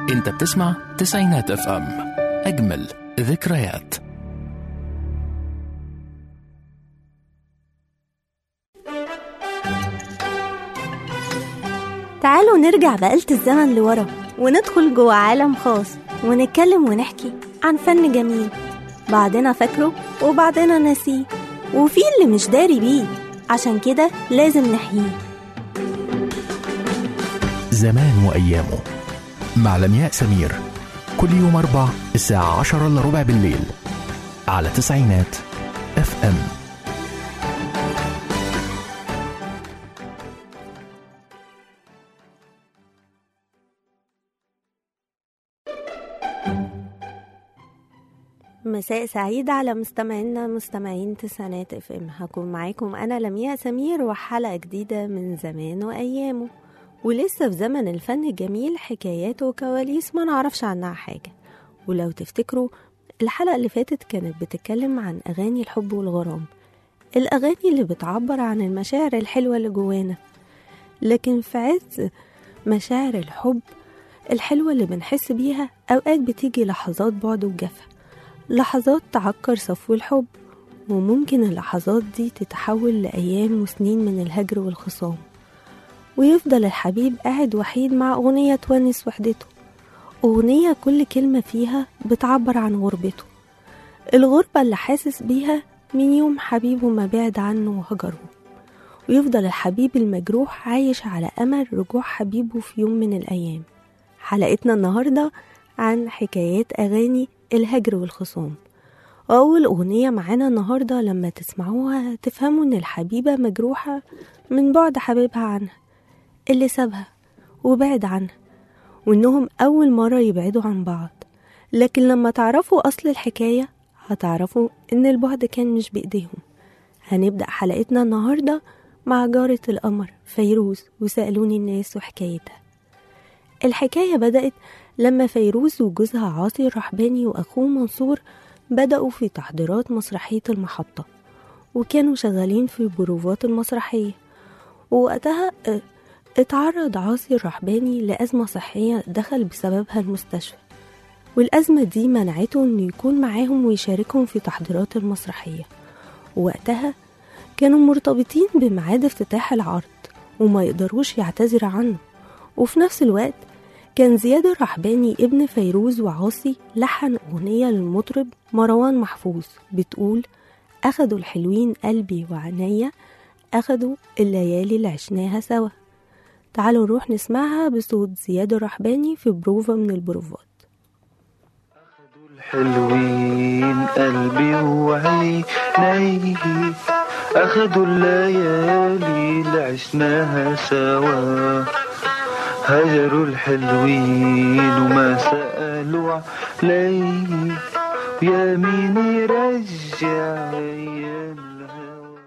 انت بتسمع تسعينات اف ام، اجمل ذكريات. تعالوا نرجع بآلة الزمن لورا وندخل جوه عالم خاص ونتكلم ونحكي عن فن جميل، بعضنا فاكره وبعضنا ناسيه، وفي اللي مش داري بيه، عشان كده لازم نحييه. زمان وأيامه مع لمياء سمير، كل يوم 4 الساعة 10:15 بالليل على تسعينات اف ام. مساء سعيد على مستمعين تسعينات اف ام. هكون معاكم انا لمياء سمير وحلقة جديدة من زمان وايامه. ولسه في زمن الفن الجميل، حكاياته وكواليس ما نعرفش عنها حاجة. ولو تفتكروا الحلقة اللي فاتت كانت بتتكلم عن أغاني الحب والغرام، الأغاني اللي بتعبر عن المشاعر الحلوة اللي جوانا. لكن في عز مشاعر الحب الحلوة اللي بنحس بيها، أوقات بتيجي لحظات بعد وجفا، لحظات تعكر صفو الحب، وممكن اللحظات دي تتحول لأيام وسنين من الهجر والخصام، ويفضل الحبيب قاعد وحيد مع أغنية تونس وحدته، أغنية كل كلمة فيها بتعبر عن غربته، الغربة اللي حاسس بيها من يوم حبيبه ما بعد عنه وهجره. ويفضل الحبيب المجروح عايش على أمل رجوع حبيبه في يوم من الأيام. حلقتنا النهاردة عن حكايات أغاني الهجر والخصام. وأول أغنية معانا النهاردة لما تسمعوها تفهموا إن الحبيبة مجروحة من بعد حبيبها عنها اللي سابها وبعد عنها، وإنهم أول مرة يبعدوا عن بعض. لكن لما تعرفوا أصل الحكاية هتعرفوا إن البعد كان مش بإيديهم. هنبدأ حلقتنا النهاردة مع جارة القمر فيروز وسألوني الناس وحكايتها. الحكاية بدأت لما فيروز وجوزها عاصي الرحباني وأخوه منصور بدأوا في تحضيرات مسرحية المحطة، وكانوا شغالين في بروفات المسرحية. ووقتها اتعرض عاصي الرحباني لأزمة صحية دخل بسببها المستشفى، والأزمة دي منعته إنه يكون معاهم ويشاركهم في تحضيرات المسرحية. ووقتها كانوا مرتبطين بميعاد افتتاح العرض وما يقدروش يعتذر عنه. وفي نفس الوقت كان زياد الرحباني ابن فيروز وعاصي لحن أغنية للمطرب مروان محفوظ بتقول: أخدوا الحلوين قلبي وعنايا، أخدوا الليالي اللي عشناها سوا. تعالوا نروح نسمعها بصوت زياد الرحباني في بروفة من البروفات. أخدوا الحلوين قلبي وعيني، أخدوا الليالي اللي عشناها سوا، هجروا الحلوين وما سألوا علي، يا مين يرجع أيام الهوى.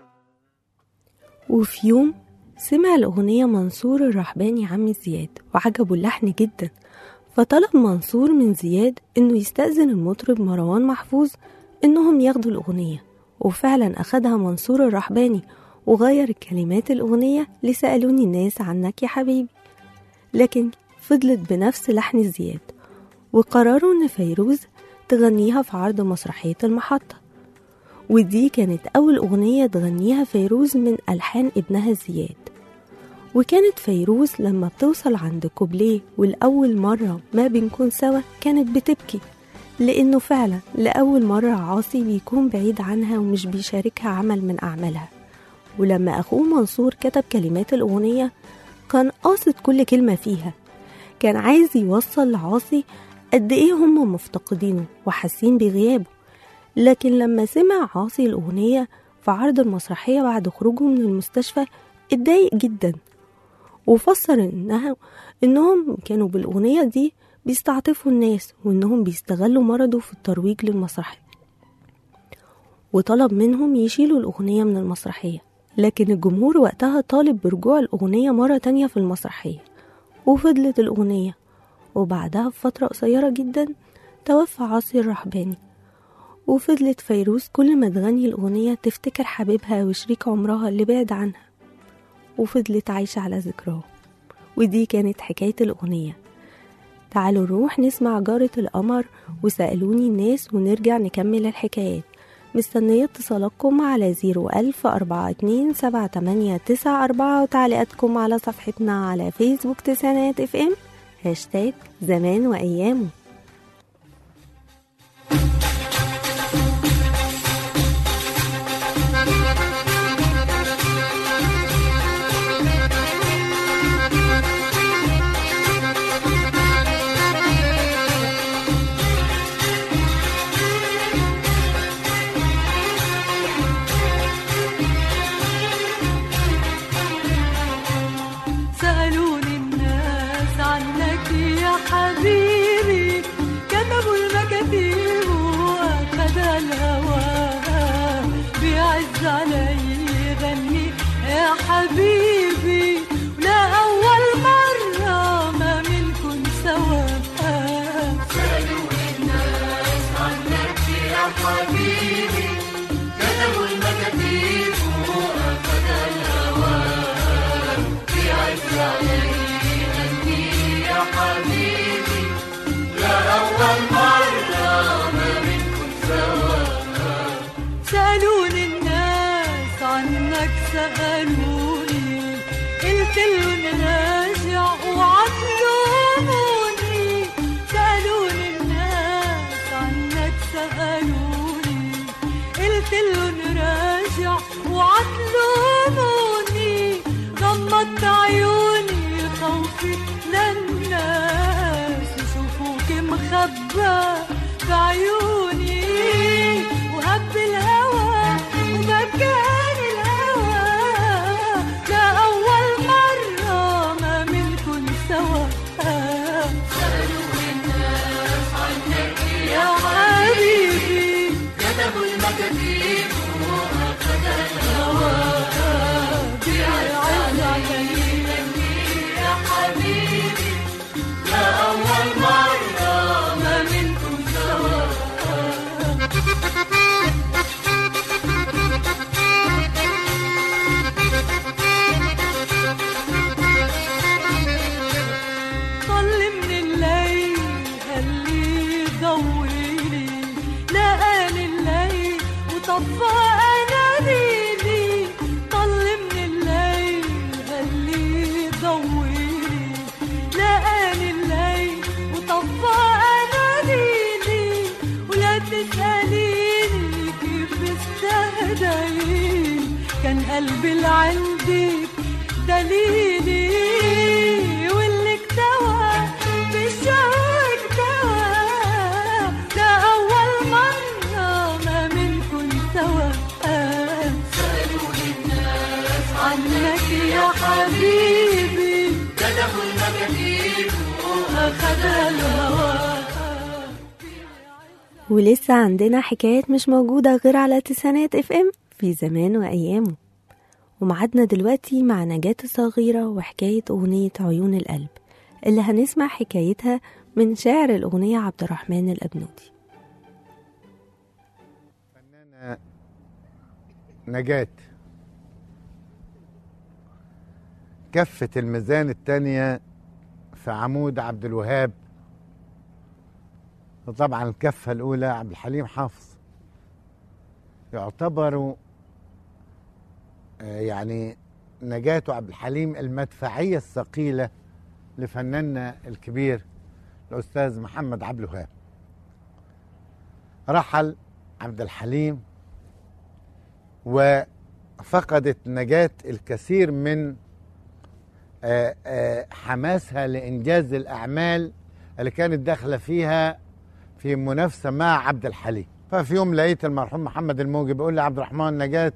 وفي يوم سمع الأغنية منصور الرحباني عم زياد وعجبه اللحن جدا، فطلب منصور من زياد إنه يستأذن المطرب مروان محفوظ إنهم ياخدوا الأغنية. وفعلا أخدها منصور الرحباني وغير كلمات الأغنية لسألوني الناس عنك يا حبيبي، لكن فضلت بنفس لحن زياد. وقرروا إن فيروز تغنيها في عرض مسرحية المحطة، ودي كانت أول أغنية تغنيها فيروز من ألحان ابنها زياد. وكانت فيروز لما بتوصل عند كوبليه والأول مرة ما بنكون سوا كانت بتبكي، لأنه فعلا لأول مرة عاصي بيكون بعيد عنها ومش بيشاركها عمل من أعمالها. ولما أخوه منصور كتب كلمات الأغنية كان قاصد كل كلمة فيها، كان عايز يوصل لعاصي قد إيه هم مفتقدينه وحاسين بغيابه. لكن لما سمع عاصي الأغنية في عرض المسرحية بعد خروجه من المستشفى اتضايق جدا، وفسر إنهم كانوا بالأغنية دي بيستعطفوا الناس وإنهم بيستغلوا مرضه في الترويج للمسرحية، وطلب منهم يشيلوا الأغنية من المسرحية. لكن الجمهور وقتها طالب برجوع الأغنية مرة تانية في المسرحية، وفضلت الأغنية. وبعدها بفترة قصيرة جدا توفى عاصي الرحباني، وفضلت فيروز كل ما تغني الأغنية تفتكر حبيبها وشريك عمرها اللي بعد عنها، وفضلت عايشة على ذكراه. ودي كانت حكاية الأغنية. تعالوا نروح نسمع جارة القمر وسألوني الناس ونرجع نكمل الحكايات. مستنية اتصالاتكم على 010427894 وتعليقاتكم على صفحتنا على فيسبوك تسعينات اف ام #زمان وأيامه. سألوني الناس عنك يا حبيبي، كتبوا المكاتيب وأخد الهوى، بيعز علي يغني يا حبيبي، ولا أول مرة ما منكن سوا. سألوني الناس عنك يا حبيبي، كتبوا المكاتيب وأخد الهوى، بيعز علي يغني يا حبيبي، لا أول مرة ما منكن سوا. سألوني الناس عنك سألوني، قلت لهم راجع وعطلوني. سألوني الناس عنك سألوني، قلت لهم راجع وعطلوني. غمضت عيوني خوفي للناس يشوفوك مخبى في عيوني، وهب الهوى ومكان الهوى، لا أول مرة ما منكن سوا. سألوني الناس عنك يا حبيبي، كتبوا المكاتيب وأخد الهوى، بيعز علي يا حبيبي، لا أول مرة ما منكن سوا. طل من الليل هاللي ضويلي، لقاني الليل وطفى أناديلي. طل من الليل هاللي ضويلي، لقاني الليل وطفى أناديلي. ولا تسأليني كيف استهديت، كان قلبي اللي عندك دليلي، واللي اكتوى بالشوق اكتوى، لا أول مرة ما منكن سوا. سألوني الناس عنك يا حبيبي، كتبوا المكاتيب وأخد الهوى. ولسه عندنا حكايات مش موجودة غير على تسعينات اف ام في زمان وأيامه. ومعادنا دلوقتي مع نجاة الصغيرة وحكاية أغنية عيون القلب اللي هنسمع حكايتها من شاعر الأغنية عبد الرحمن الأبنودي. فنانة نجاة كفة الميزان التانية في عمود عبد الوهاب، وطبعا الكفة الأولى عبد الحليم حافظ. يعتبروا يعني نجاة وعبد الحليم المدفعية الثقيلة لفناننا الكبير الأستاذ محمد عبد الوهاب. رحل عبد الحليم وفقدت نجاة الكثير من حماسها لإنجاز الأعمال اللي كانت داخلة فيها في منافسة مع عبد الحليم. ففي يوم لقيت المرحوم محمد الموجي بيقول لي عبد الرحمن نجاة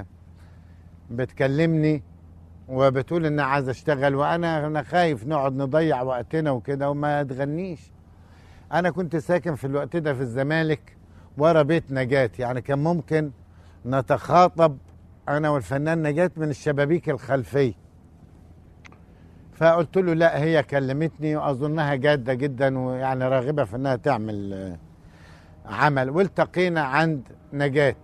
بتكلمني وبتقول انها عايزه اشتغل، وانا خايف نقعد نضيع وقتنا وكده وما تغنيش. انا كنت ساكن في الوقت ده في الزمالك ورا بيت نجاة، يعني كان ممكن نتخاطب انا والفنان نجاة من الشبابيك الخلفيه. فقلت له لا، هي كلمتني واظنها جاده جدا ويعني راغبه في انها تعمل عمل. والتقينا عند نجاة.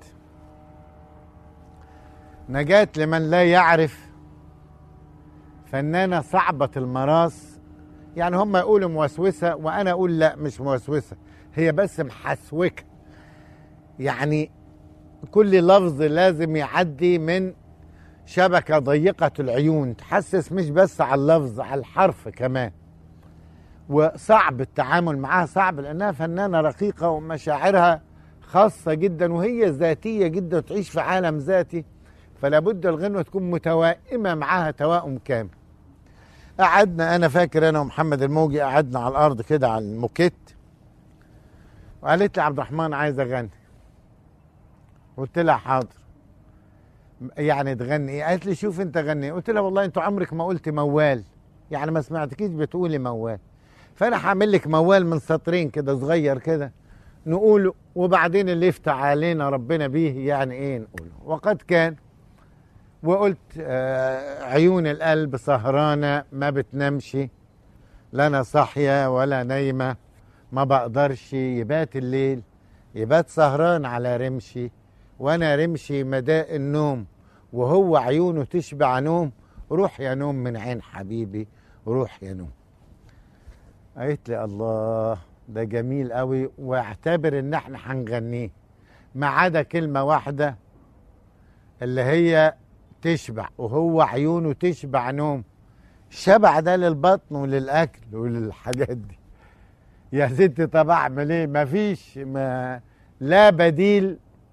نجاة لمن لا يعرف فنانة صعبة المراس، يعني هم يقولوا موسوسة وأنا أقول لا مش موسوسة، هي بس محسوكة. يعني كل لفظ لازم يعدي من شبكة ضيقة العيون تحسس مش بس على اللفظ، على الحرف كمان. وصعب التعامل معها، صعب لأنها فنانة رقيقة ومشاعرها خاصة جدا وهي ذاتية جدا وتعيش في عالم ذاتي، فلا بد الغنوة تكون متوائمة معها توائم كامل. قعدنا أنا فاكر أنا ومحمد الموجي قعدنا على الأرض كده على الموكيت، وقالت لي عبد الرحمن عايز أغني. قلت لها حاضر. يعني تغني ايه؟ قالت لي شوف انت غني. قلت لها والله انت عمرك ما قلت موال، يعني ما سمعتكيش بتقولي موال، فانا هعمل لك موال من سطرين كده صغير كده نقوله، وبعدين اللي يفتح علينا ربنا بيه يعني ايه نقوله. وقد كان. وقلت عيون القلب سهرانة ما بتنامش، لا انا صاحية ولا نايمة، ما بقدرش يبات الليل يبات سهران على رمشي، وانا رمشي مداء النوم وهو عيونه تشبع نوم، روح يا نوم من عين حبيبي روح يا نوم. قالت لي الله ده جميل قوي، واعتبر ان احنا هنغنيه ما عدا كلمة واحدة اللي هي تشبع وهو عيونه تشبع نوم. الشبع ده للبطن وللأكل وللحاجات دي يا ستي. طب اعمل ايه؟ مفيش لا بديل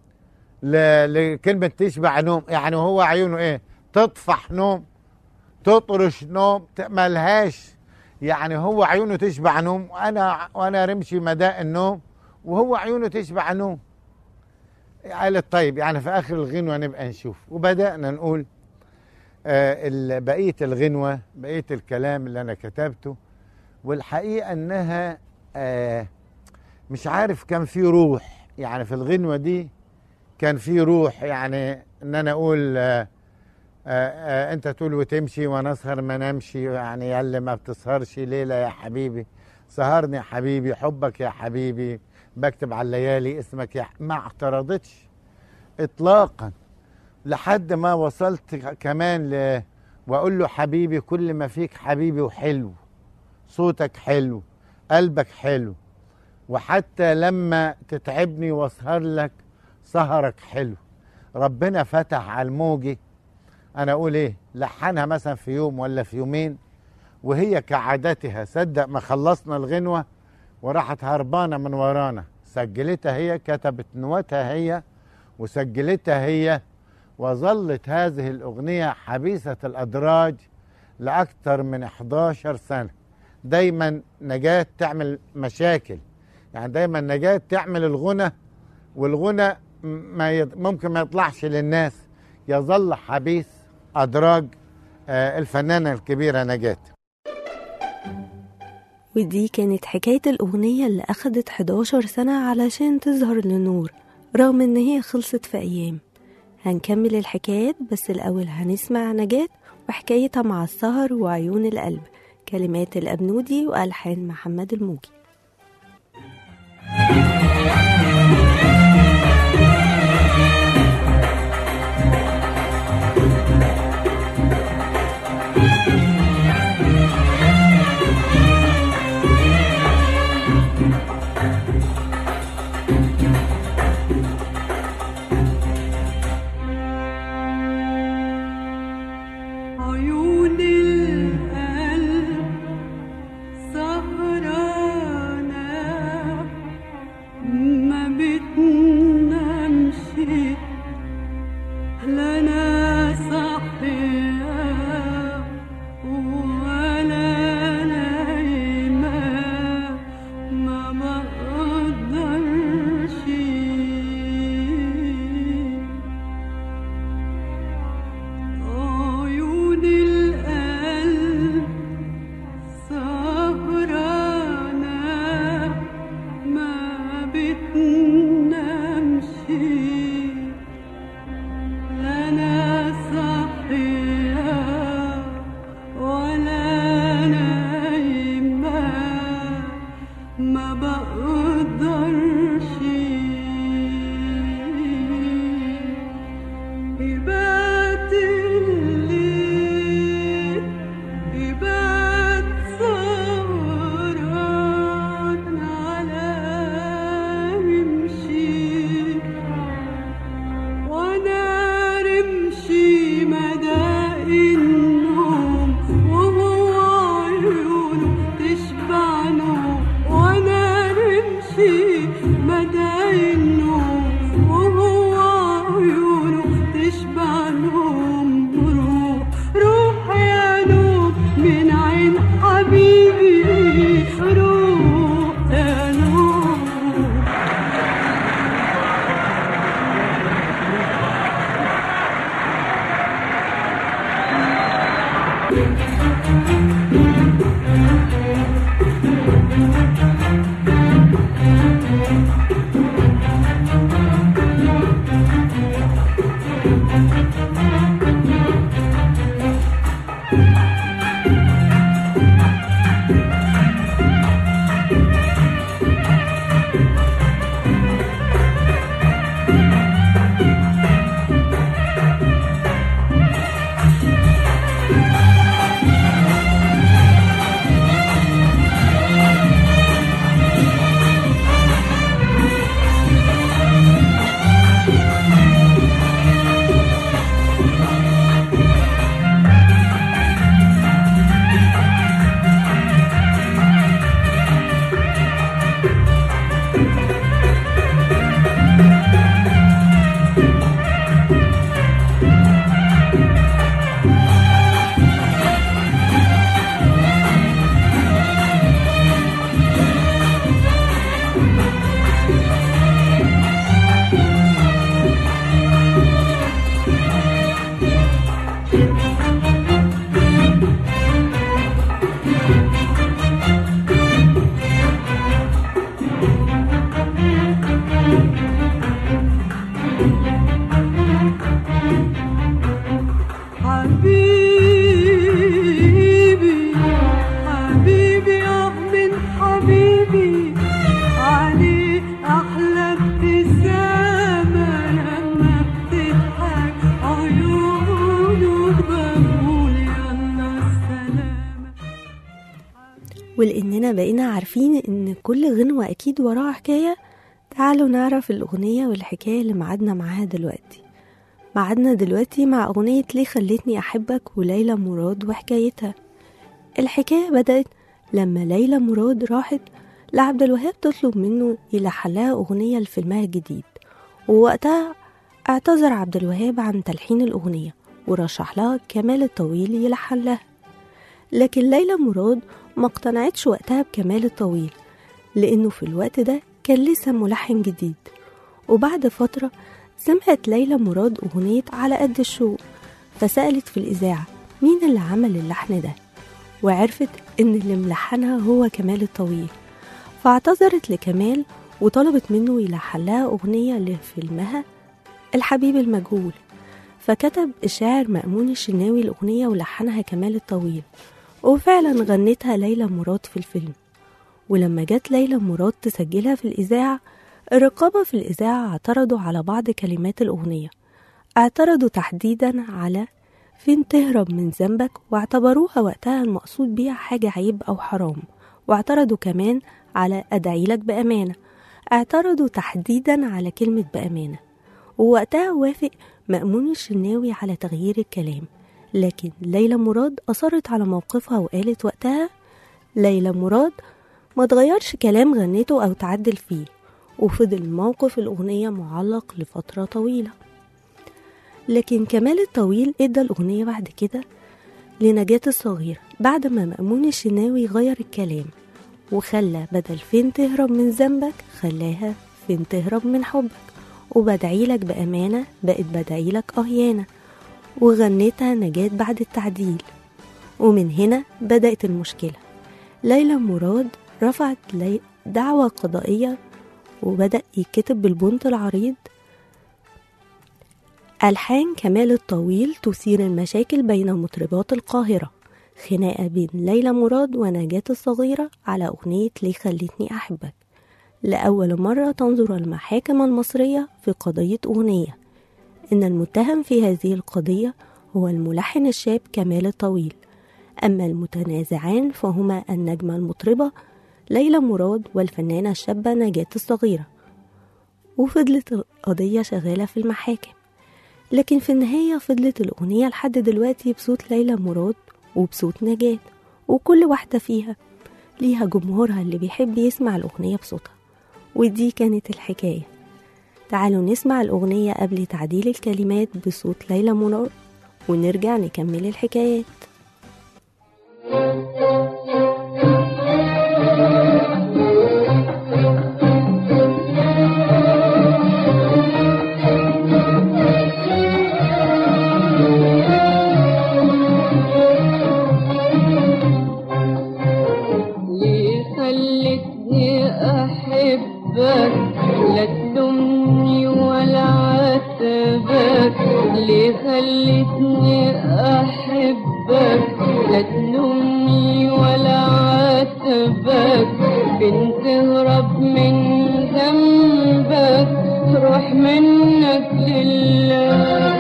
لكلمة تشبع نوم. يعني هو عيونه ايه؟ تطفح نوم، تطرش نوم، ملهاش. يعني هو عيونه تشبع نوم وانا رمشي مداء النوم وهو عيونه تشبع نوم. قالت طيب يعني في اخر الغنوة نبقى نشوف. وبدأنا نقول بقية الغنوة، بقية الكلام اللي انا كتبته. والحقيقة انها مش عارف كان في روح، يعني في الغنوة دي كان في روح. يعني ان انا اقول انت تقول وتمشي وانا اسهر ما نمشي، يعني يا اللي ما بتسهرش ليلة يا حبيبي سهرني يا حبيبي، حبك يا حبيبي بكتب على الليالي اسمك يا ما اعترضتش اطلاقا، لحد ما وصلت كمان واقول له حبيبي كل ما فيك حبيبي وحلو، صوتك حلو، قلبك حلو، وحتى لما تتعبني واسهر لك سهرك حلو. ربنا فتح على الموجي، انا اقول ايه، لحنها مثلا في يوم ولا في يومين، وهي كعادتها صدق ما خلصنا الغنوة وراحت هربانة من ورانا، سجلتها هي، كتبت نوتها هي وسجلتها هي، وظلت هذه الأغنية حبيسة الأدراج لأكثر من 11 سنة. دايما نجاة تعمل مشاكل، يعني دايما نجاة تعمل الغنى، والغنى ممكن ما يطلعش للناس، يظل حبيس أدراج الفنانة الكبيرة نجاة. ودي كانت حكاية الأغنية اللي أخدت 11 سنة علشان تظهر للنور، رغم إن هي خلصت في أيام. هنكمل الحكايات، بس الأول هنسمع نجاة وحكايتها مع السهر وعيون القلب، كلمات الأبنودي وألحان محمد الموجي. عيون القلب سهرانة ولأننا بقينا عارفين إن كل غنوة أكيد وراها حكاية، تعالوا نعرف الأغنية والحكاية اللي معادنا معاها دلوقتي. معادنا دلوقتي مع أغنية ليه خلتني أحبك وليلى مراد وحكايتها. الحكاية بدأت لما ليلى مراد راحت لعبد الوهاب تطلب منه يلحن لها أغنية لفيلمها الجديد، ووقتها اعتذر عبد الوهاب عن تلحين الأغنية ورشح لها كمال الطويل يلحن لها. لكن ليلى مراد ما اقتنعتش وقتها بكمال الطويل، لأنه في الوقت ده كان لسه ملحن جديد. وبعد فترة سمعت ليلى مراد أغنية على قد الشوق، فسألت في الإذاعة مين اللي عمل اللحن ده، وعرفت إن اللي ملحنها هو كمال الطويل. فاعتذرت لكمال وطلبت منه يلحن لها أغنية لفيلمها الحبيب المجهول. فكتب الشاعر مأمون الشناوي الأغنية ولحنها كمال الطويل، وفعلا غنتها ليلى مراد في الفيلم. ولما جت ليلى مراد تسجلها في الإذاعة، الرقابة في الإذاعة اعترضوا على بعض كلمات الأغنية. اعترضوا تحديدا على فين تهرب من ذنبك، واعتبروها وقتها المقصود بيها حاجة عيب أو حرام. واعترضوا كمان على أدعيلك بأمانة، اعترضوا تحديدا على كلمة بأمانة. ووقتها وافق مأمون الشناوي على تغيير الكلام، لكن ليلى مراد أصرت على موقفها وقالت وقتها ليلى مراد ما تغيرش كلام غنيته أو تعدل فيه، وفضل موقف الأغنية معلق لفترة طويلة. لكن كمال الطويل ادى الأغنية بعد كده لنجاة الصغيرة بعد ما مأمون الشناوي غير الكلام وخلى بدل فين تهرب من ذنبك خلاها فين تهرب من حبك، وبدعيلك بأمانة بقت بدعيلك أهيانة، وغنيتها نجاة بعد التعديل. ومن هنا بدأت المشكلة. ليلى مراد رفعت دعوى قضائية وبدأ يتكتب بالبنط العريض ألحان كمال الطويل تثير المشاكل بين مطربات القاهرة، خناقة بين ليلى مراد ونجاة الصغيرة على أغنية ليه خلتني أحبك. لأول مرة تنظر المحاكم المصرية في قضية أغنية إن المتهم في هذه القضية هو الملحن الشاب كمال الطويل، أما المتنازعان فهما النجمة المطربة ليلى مراد والفنانة الشابة نجاة الصغيرة. وفضلت القضية شغالة في المحاكم، لكن في النهاية فضلت الأغنية لحد دلوقتي بصوت ليلى مراد وبصوت نجاة، وكل واحدة فيها ليها جمهورها اللي بيحب يسمع الأغنية بصوتها. ودي كانت الحكاية. تعالوا نسمع الأغنية قبل تعديل الكلمات بصوت ليلى مراد ونرجع نكمل الحكايات. لا تلومني ولا عاتبك، ليه خلتني أحبك، لا تلومني ولا عاتبك، فين تهرب من ذنبك، روح منك لله،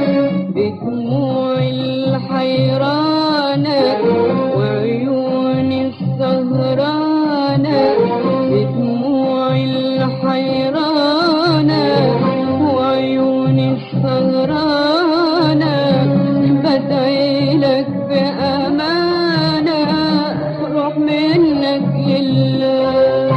بدموع الحيرانة وعيوني السهرانة، بدموع الحيرانة وعيوني السهرانة، بدعيلك بأمانة، روح منك لله،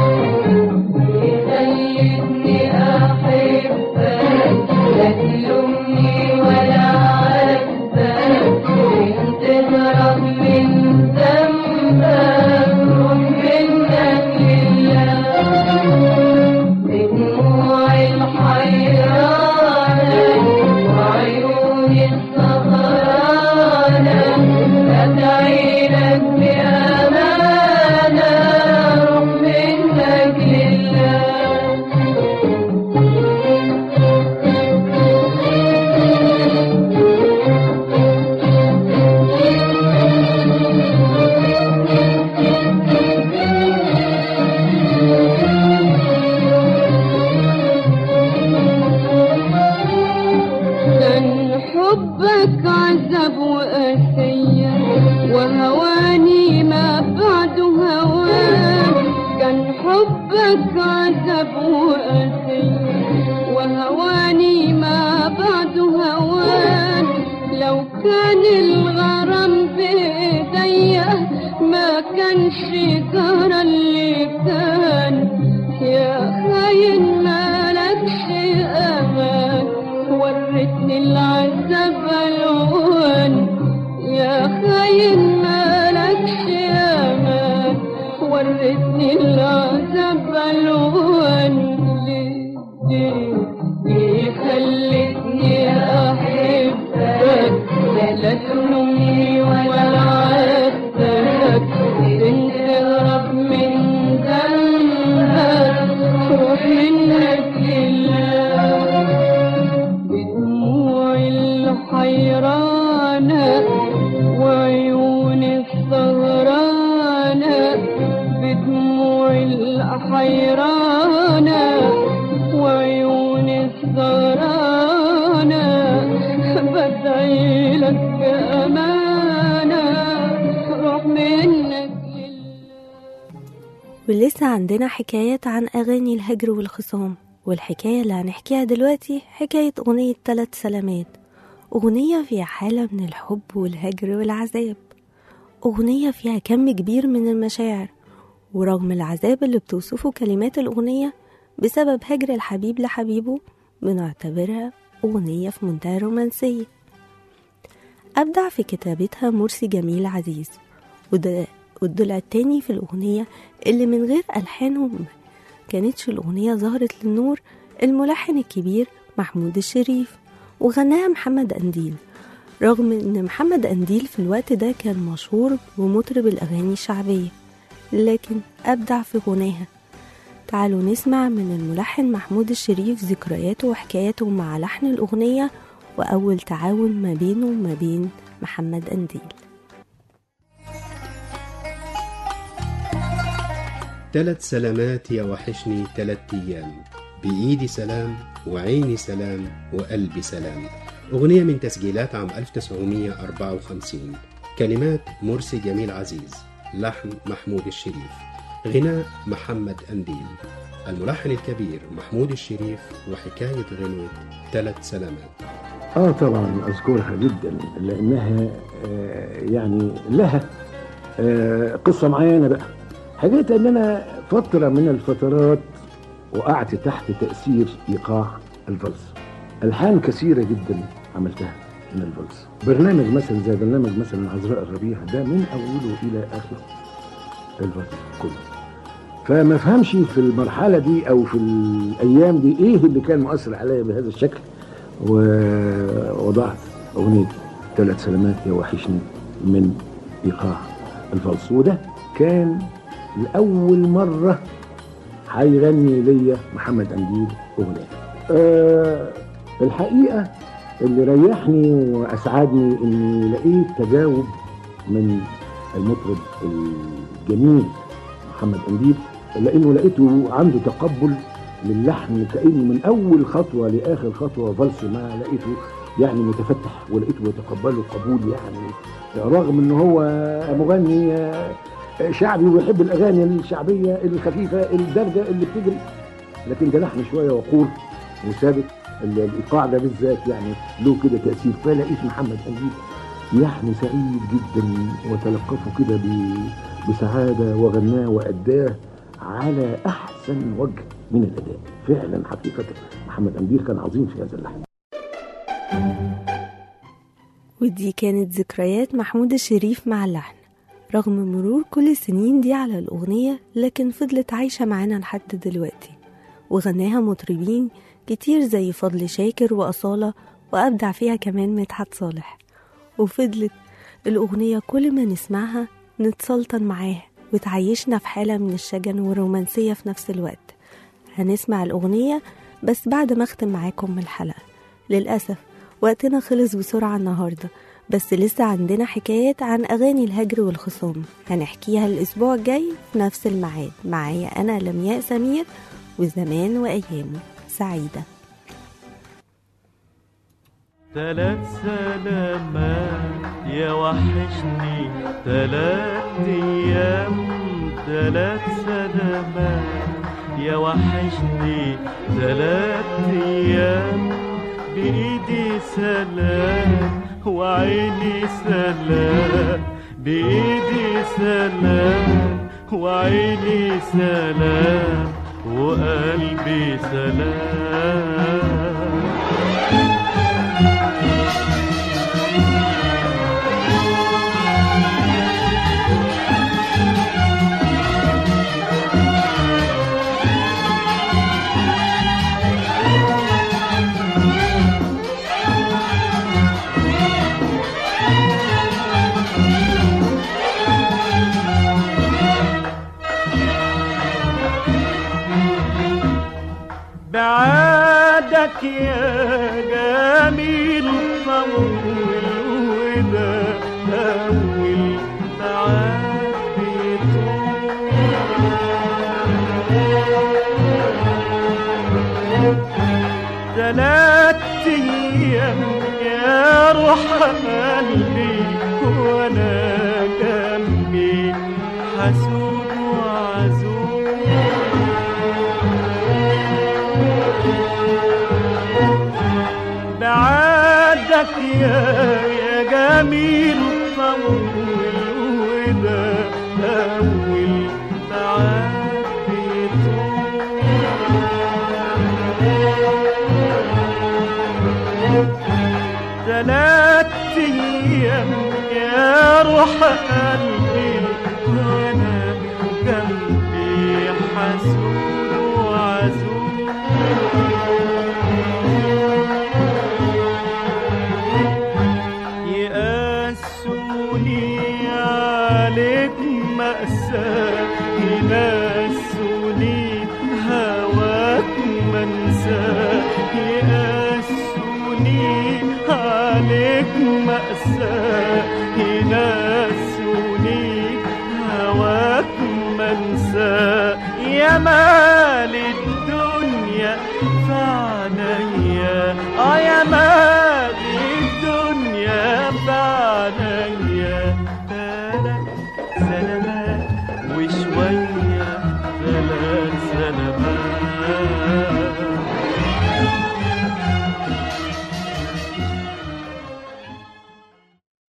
خلتني أحبك، لا تلومني ولا عاتبك، انت تهرب من ذنبك، روح منك لله، بدموع الحيرانة وعيوني السهرانة، بدعيلك بأمانة، روح حبك عذب وقاسي وهواني ما بعد هوان. لو كان الغرام بإيديا ما كانش جرى اللي كان. يا خاين مالكش أمان وريتني العذاب ألوان. يا خاين مالكش أمان وريتني العذاب ألوان. ليه خلتني أحبك لا تلومني ولا عاتبك. تنهرب من ذنبك روح منك لله. بدموعي الحيرانة وعيوني السهرانة. بدموعي الحيرانة وعيوني السهرانة بدعي لك بأمانة روح منك لله. ولسه عندنا حكايات عن أغاني الهجر والخصام، والحكاية اللي هنحكيها دلوقتي حكاية أغنية 3 سلامات. أغنية فيها حالة من الحب والهجر والعذاب، أغنية فيها كم كبير من المشاعر، ورغم العذاب اللي بتوصفه كلمات الأغنية بسبب هجر الحبيب لحبيبه بنعتبرها أغنية في منتهى الرومانسية. أبدع في كتابتها مرسي جميل عزيز، وده والضلع التاني في الأغنية اللي من غير ألحانه كانتش الأغنية ظهرت للنور الملحن الكبير محمود الشريف، وغناها محمد أنديل. رغم ان محمد أنديل في الوقت ده كان مشهور ومطرب الأغاني الشعبية، لكن أبدع في غناها. تعالوا نسمع من الملحن محمود الشريف ذكرياته وحكاياته مع لحن الأغنية وأول تعاون ما بينه وما بين محمد أنديل. 3 سلامات يا وحشني 3 أيام، بإيدي سلام وعيني سلام وقلبي سلام. أغنية من تسجيلات عام 1954، كلمات مرسي جميل عزيز، لحن محمود الشريف، غناء محمد أنديل. الملحن الكبير محمود الشريف وحكاية غنوة 3 سلامات. طبعا أذكرها جدا لأنها يعني لها قصة معينة بقى. حاجات ان انا فترة من الفترات وقعت تحت تأثير إيقاع الفلس. ألحان كثيرة جدا عملتها من الفلس. برنامج مثلا زي برنامج مثلا عذراء الربيع ده من أوله إلى آخره الفلس كله. فما فهمش في المرحلة دي أو في الأيام دي إيه اللي كان مؤثر عليا بهذا الشكل، ووضعت أغنية 3 سلامات يا وحشني من إيقاع الفلس. وده كان لأول مرة هيغني ليا محمد أنديل أغنية. الحقيقة اللي ريحني وأسعدني إني لقيت تجاوب من المطرب الجميل محمد أنديل، لأنه لقيته عنده تقبل للحن كأنه من أول خطوة لآخر خطوة فلس ما لقيته يعني متفتح، ولقيته يتقبله قبول يعني رغم إنه هو مغني شعبي ويحب الأغاني الشعبية الخفيفة الدرجة اللي بتجري، لكن ده لحن شوية وقور وثابت. الإيقاع ده بالذات يعني له كده تأثير. فلقيت محمد أنديل لحن سعيد جدا وتلقفه كده بسعادة وغناه وأداه على أحسن وجه من الأداء. فعلا حقيقة محمد أنديل كان عظيم في هذا اللحن. ودي كانت ذكريات محمود الشريف مع اللحن. رغم مرور كل السنين دي على الأغنية لكن فضلت عايشة معانا لحد دلوقتي، وغناها مطربين كتير زي فضل شاكر وأصالة، وأبدع فيها كمان مدحت صالح. وفضلت الأغنية كل ما نسمعها نتسلطن معاها وتعيشنا في حالة من الشجن والرومانسية في نفس الوقت. هنسمع الأغنية بس بعد ما أختم معاكم الحلقة. للأسف وقتنا خلص بسرعة النهاردة، بس لسه عندنا حكايات عن أغاني الهجر والخصام هنحكيها الأسبوع الجاي في نفس الميعاد. معايا أنا لمياء سمير، وزمان وأيامه سعيدة. 3 سلامات يا وحشني 3 أيام، 3 سلامات يا وحشني 3 أيام بإيدي سلام وعيني سلام بإيدي سلام وعيني سلام وقلبي سلام. بعادك يا جميل طول وده أول بعاد بيطول 3 أيام يا روح قلبي وأنا جنبي حسود وعزول بعادك يا جميل طول وده أول بعاد بيطول 3 أيام يا روح قلبي وأنا جنبي حسود وعزول يقاسوني عليك مأساة ينسوني هواك منساه يقاسوني عليك مأساة ينسوني هواك منساه يا ما